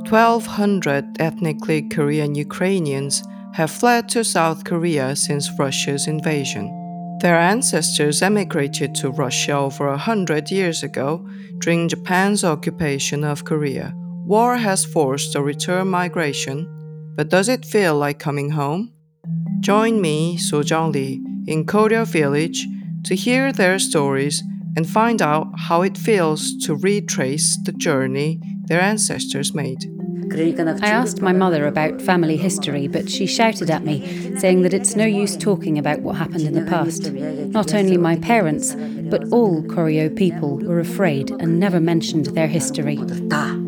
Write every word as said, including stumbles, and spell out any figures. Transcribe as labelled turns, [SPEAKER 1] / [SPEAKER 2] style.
[SPEAKER 1] twelve hundred ethnically Korean Ukrainians have fled to South Korea since Russia's invasion. Their ancestors emigrated to Russia over a hundred years ago during Japan's occupation of Korea. War has forced a return migration, but does it feel like coming home? Join me, Sojong Lee, in Koryo Village to hear their stories and find out how it feels to retrace the journey their ancestors made.
[SPEAKER 2] I asked my mother about family history, but she shouted at me, saying that it's no use talking about what happened in the past. Not only my parents, but all Koryo people were afraid and never mentioned their history.